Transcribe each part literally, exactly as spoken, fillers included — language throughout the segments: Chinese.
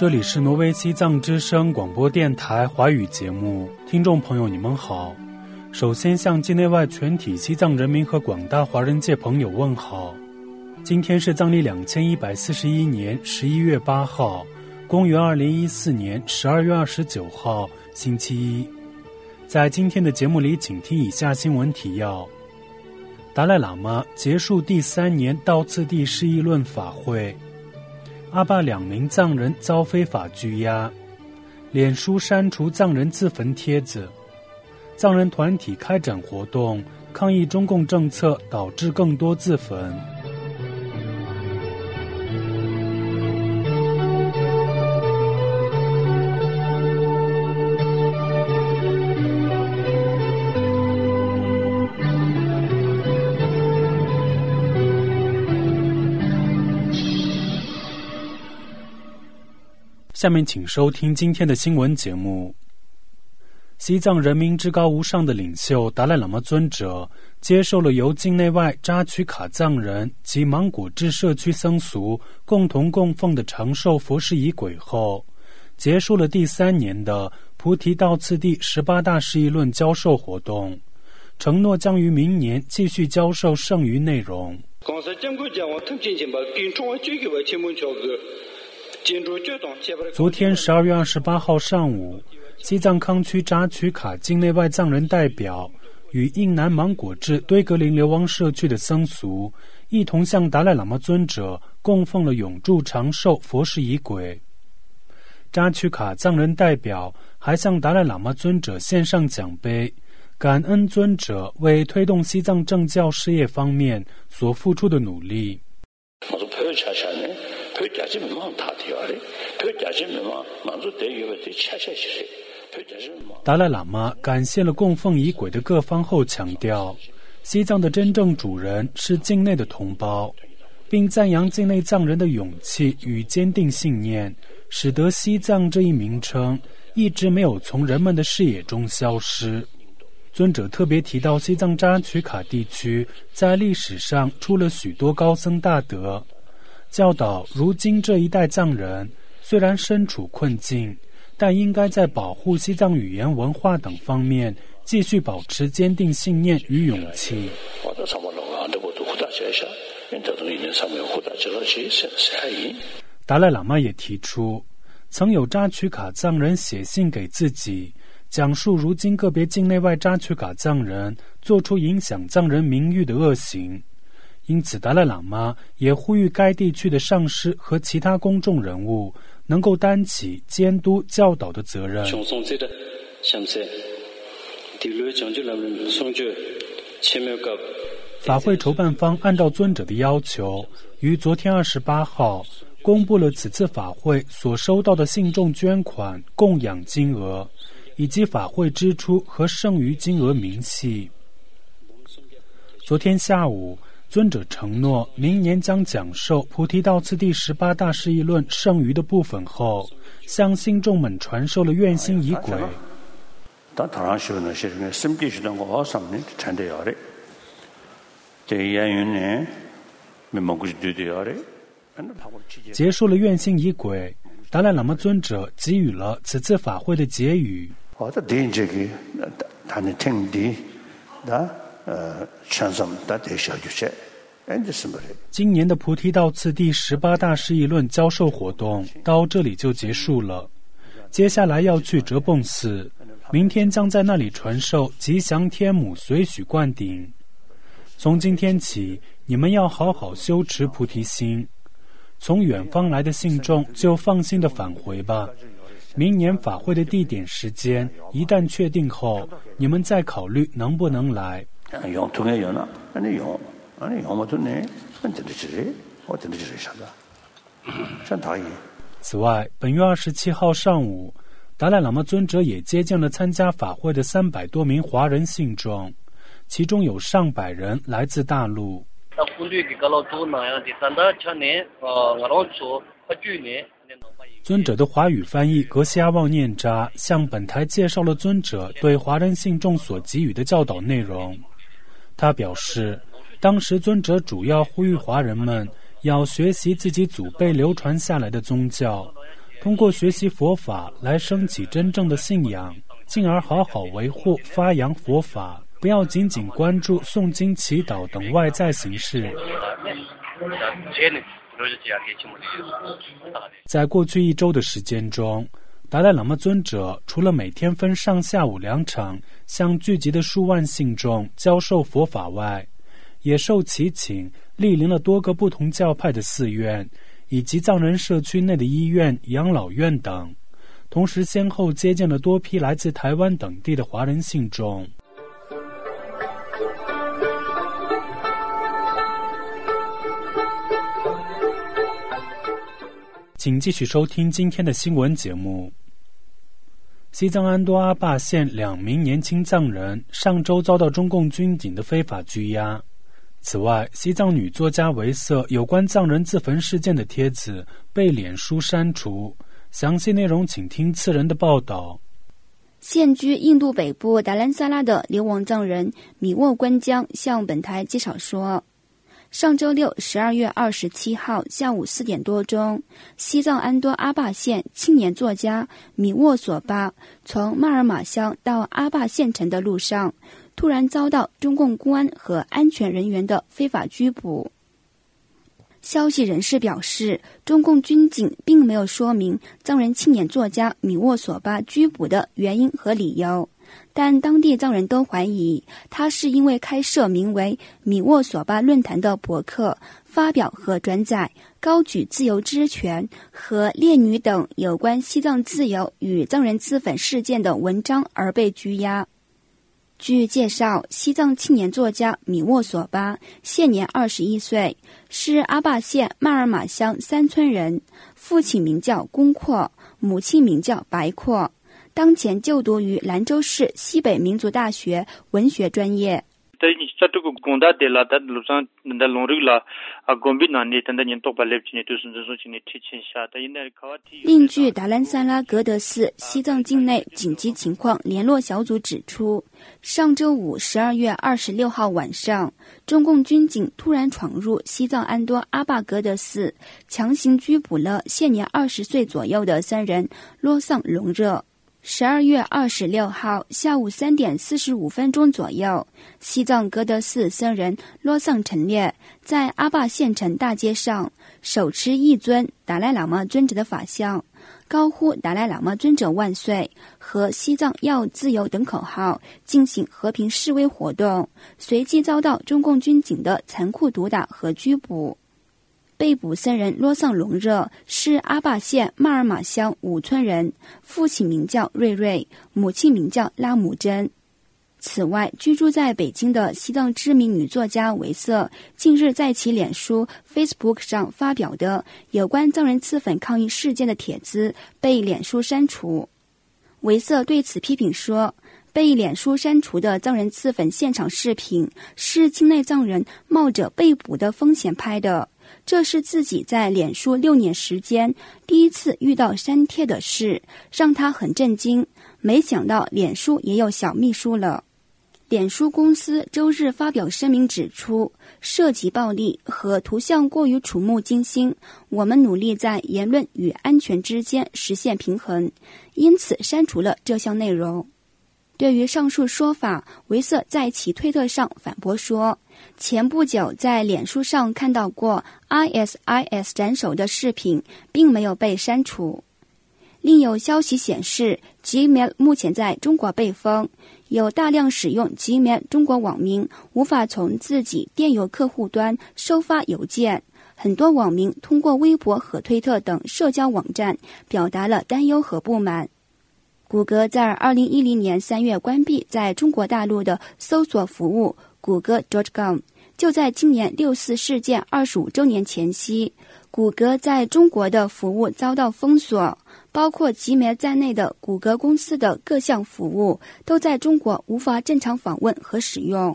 这里是挪威西藏之声广播电台华语节目，听众朋友你们好。首先向境内外全体西藏人民和广大华人界朋友问好。今天是藏历两千一百四十一年十一月八号，公元二零一四年十二月二十九号，星期一。在今天的节目里，请听以下新闻提要：达赖喇嘛结束第三年道次第释义论法会；阿坝两名藏人遭非法拘押；脸书删除藏人自焚帖子；藏人团体开展活动，抗议中共政策导致更多自焚。下面请收听今天的新闻节目。西藏人民至高无上的领袖达赖喇嘛尊者接受了由境内外扎曲卡藏人及芒果智社区僧俗共同供奉的长寿佛事仪轨后，结束了第三年的菩提道次第十八大释义论教授活动，承诺将于明年继续教授剩余内容。昨天十二月二十八号上午，西藏康区扎曲卡境内外藏人代表与印南芒果智堆格林流亡社区的僧俗一同向达赖喇嘛尊者供奉了永驻长寿佛事仪轨。扎曲卡藏人代表还向达赖喇嘛尊者献上奖杯，感恩尊者为推动西藏政教事业方面所付出的努力。达赖喇嘛感谢了供奉仪轨的各方后强调，西藏的真正主人是境内的同胞，并赞扬境内藏人的勇气与坚定信念，使得西藏这一名称一直没有从人们的视野中消失。尊者特别提到，西藏扎曲卡地区在历史上出了许多高僧大德，教导如今这一代藏人虽然身处困境，但应该在保护西藏语言文化等方面继续保持坚定信念与勇气。达赖喇嘛也提出，曾有扎曲卡藏人写信给自己，讲述如今个别境内外扎曲卡藏人做出影响藏人名誉的恶行。因此达赖喇嘛也呼吁该地区的上师和其他公众人物能够担起监督教导的责任。法会筹办方按照尊者的要求，于昨天二十八号公布了此次法会所收到的信众捐款供养金额，以及法会支出和剩余金额明细。昨天下午，尊者承诺明年将讲授菩提道次第十八大释义论剩余的部分后，向信众们传授了愿心仪轨。结束了愿心仪轨，达赖喇嘛尊者给予了此次法会的结语。今年的菩提道次第十八大释义论教授活动到这里就结束了，接下来要去哲蚌寺，明天将在那里传授吉祥天母随许灌顶。从今天起，你们要好好修持菩提心，从远方来的信众就放心地返回吧。明年法会的地点时间一旦确定后，你们再考虑能不能来。此外，本月二十七号上午，达赖喇嘛尊者也接见了参加法会的三百多名华人信众，其中有上百人来自大陆。尊者的华语翻译格西阿旺念扎向本台介绍了尊者对华人信众所给予的教导内容。他表示，当时尊者主要呼吁华人们要学习自己祖辈流传下来的宗教， 通过学习佛法来升起真正的信仰，进而好好维护发扬佛法，不要仅仅关注诵经祈祷等外在形式。在过去一周的时间中，达赖喇嘛尊者除了每天分上下午两场向聚集的数万信众教授佛法外，也受其请莅临了多个不同教派的寺院，以及藏人社区内的医院、养老院等，同时先后接见了多批来自台湾等地的华人信众。请继续收听今天的新闻节目。西藏安多阿坝县两名年轻藏人上周遭到中共军警的非法拘押。此外，西藏女作家维瑟有关藏人自焚事件的帖子被脸书删除，详细内容请听次人的报道。 现居印度北部达兰萨拉的流亡藏人米沃关江向本台介绍说，上周六十二月二十七号下午四点多钟，西藏安多阿坝县青年作家米沃索巴从玛尔马乡到阿坝县城的路上，突然遭到中共公安和安全人员的非法拘捕。消息人士表示，中共军警并没有说明藏人青年作家米沃索巴拘捕的原因和理由，但当地藏人都怀疑他是因为开设名为米沃索巴论坛的博客，发表和转载高举自由之权和烈女等有关西藏自由与藏人自焚事件的文章而被拘押。据介绍，西藏青年作家米沃索巴现年二十一岁，是阿坝县玛尔马乡三村人，父亲名叫公阔，母亲名叫白阔，当前就读于兰州市西北民族大学文学专业。另据达兰萨拉格德寺西藏境内紧急情况联络小组指出，上周五十二月二十六号晚上，中共军警突然闯入西藏安多阿坝格德寺，强行拘捕了现年二十岁左右的僧人洛桑隆热。十二月二十六号下午三点四十五分钟左右，西藏格德寺僧人洛桑陈烈在阿坝县城大街上手持一尊达赖喇嘛尊者的法像，高呼达赖喇嘛尊者万岁和西藏要自由等口号，进行和平示威活动，随即遭到中共军警的残酷毒打和拘捕。被捕僧人洛桑隆热是阿坝县玛尔马乡五村人，父亲名叫瑞瑞，母亲名叫拉姆珍。此外，居住在北京的西藏知名女作家维瑟近日在其脸书 Facebook 上发表的有关藏人自焚抗议事件的帖子被脸书删除。维瑟对此批评说，被脸书删除的藏人自焚现场视频是境内藏人冒着被捕的风险拍的，这是自己在脸书六年时间第一次遇到删帖的事，让他很震惊，没想到脸书也有小秘书了。脸书公司周日发表声明指出，涉及暴力和图像过于触目惊心，我们努力在言论与安全之间实现平衡，因此删除了这项内容。对于上述说法，维瑟在其推特上反驳说，前不久在脸书上看到过 I S I S 斩首的视频，并没有被删除。另有消息显示 Gmail 目前在中国被封，有大量使用 Gmail 中国网民无法从自己电邮客户端收发邮件，很多网民通过微博和推特等社交网站表达了担忧和不满。谷歌在二零一零年三月关闭在中国大陆的搜索服务谷歌 .com， 就在今年六四事件二十五周年前夕，谷歌在中国的服务遭到封锁，包括Gmail在内的谷歌公司的各项服务都在中国无法正常访问和使用。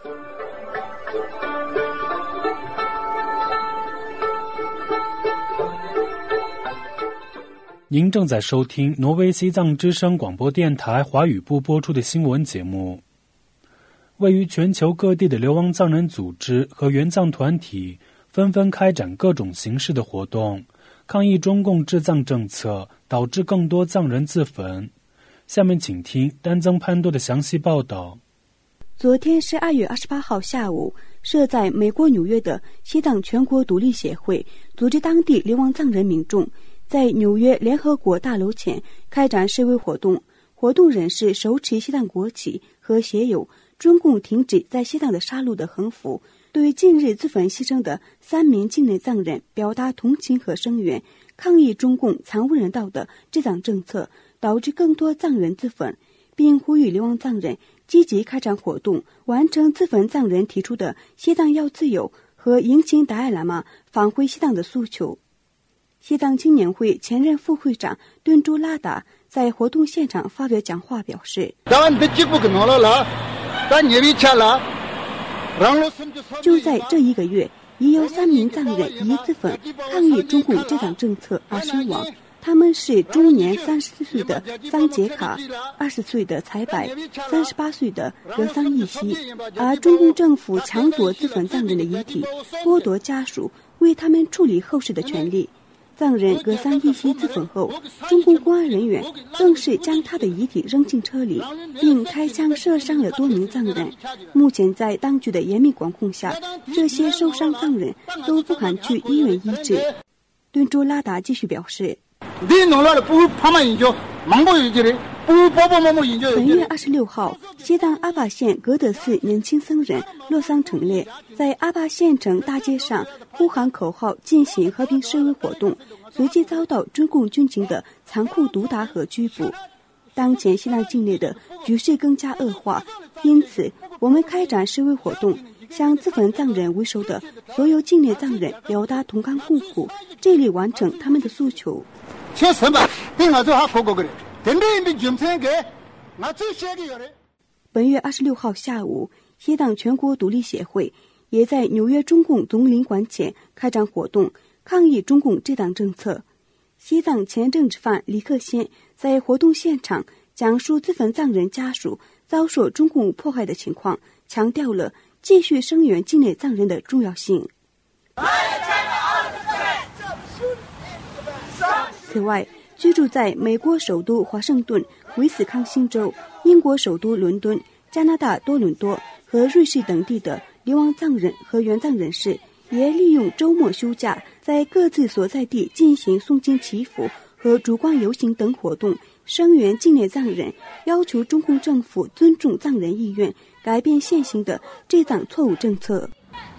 您正在收听挪威西藏之声广播电台华语部播出的新闻节目。位于全球各地的流亡藏人组织和援藏团体纷纷开展各种形式的活动， 抗议中共治藏政策，导致更多藏人自焚。下面请听丹增潘多的详细报道。 昨天是二月二十八号下午，设在美国纽约的西藏全国独立协会组织当地流亡藏人民众在纽约联合国大楼前开展示威活动。活动人士手持西藏国旗和写有中共停止在西藏的杀戮的横幅，对近日自焚牺牲的三名境内藏人表达同情和声援，抗议中共惨无人道的治藏政策导致更多藏人自焚，并呼吁流亡藏人积极开展活动，完成自焚藏人提出的西藏要自由和迎请达赖喇嘛返回西藏的诉求。西藏青年会前任副会长敦珠拉达在活动现场发表讲话表示，就在这一个月，已有三名藏人因自焚抗议中共治藏政策而身亡，他们是终年三十四岁的桑杰卡、二十岁的才白、三十八岁的格桑义西，而中共政府抢夺自焚藏人的遗体，剥夺家属为他们处理后事的权利。藏人格桑义西自焚后，中共公安人员更是将他的遗体扔进车里，并开枪射伤了多名藏人。目前在当局的严密管控下，这些受伤藏人都不敢去医院医治。敦珠拉达继续表示，本月二十六号，西藏阿坝县格德寺年轻僧人洛桑成烈在阿坝县城大街上呼喊口号进行和平示威活动，随即遭到中共军警的残酷毒打和拘捕。当前西藏境内的局势更加恶化，因此我们开展示威活动，向自焚藏人为首的所有境内藏人表达同甘共苦，致力完成他们的诉求。本月二十六号下午，西藏全国独立协会也在纽约中共总领馆前开展活动，抗议中共治藏政策。西藏前政治犯李克先在活动现场讲述自焚藏人家属遭受中共迫害的情况，强调了继续声援境内藏人的重要性。此外，居住在美国首都华盛顿、威斯康星州、英国首都伦敦、加拿大多伦多和瑞士等地的流亡藏人和援藏人士，也利用周末休假，在各自所在地进行诵经祈福和烛光游行等活动，声援境内藏人，要求中共政府尊重藏人意愿，改变现行的治藏错误政策。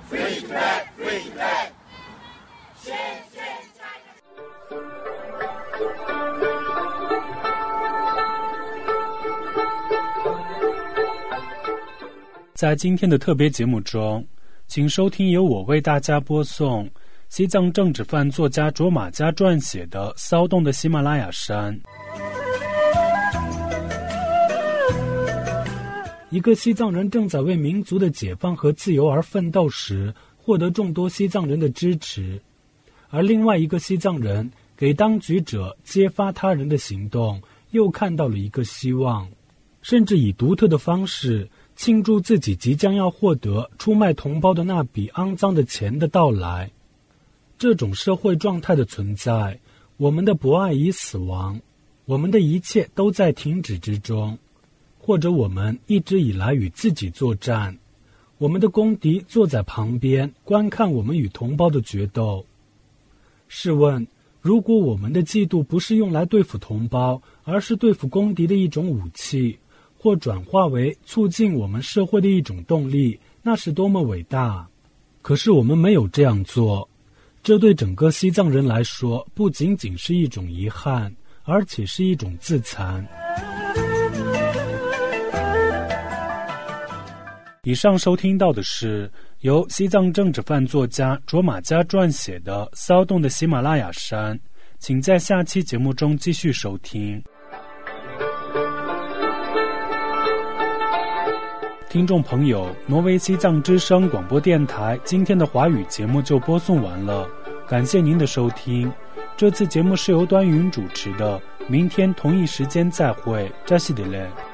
在今天的特别节目中，请收听由我为大家播送西藏政治犯作家卓玛加撰写的《骚动的喜马拉雅山》。一个西藏人正在为民族的解放和自由而奋斗时，获得众多西藏人的支持，而另外一个西藏人给当局者揭发他人的行动又看到了一个希望，甚至以独特的方式庆祝自己即将要获得出卖同胞的那笔肮脏的钱的到来。这种社会状态的存在，我们的博爱已死亡，我们的一切都在停止之中，或者我们一直以来与自己作战，我们的公敌坐在旁边观看我们与同胞的决斗。试问，如果我们的嫉妒不是用来对付同胞，而是对付公敌的一种武器，或转化为促进我们社会的一种动力，那是多么伟大！可是我们没有这样做，这对整个西藏人来说不仅仅是一种遗憾，而且是一种自残。以上收听到的是由西藏政治犯作家卓玛加撰写的《骚动的喜马拉雅山》，请在下期节目中继续收听。听众朋友，挪威西藏之声广播电台今天的华语节目就播送完了，感谢您的收听。这次节目是由端云主持的，明天同一时间再会，扎西德勒。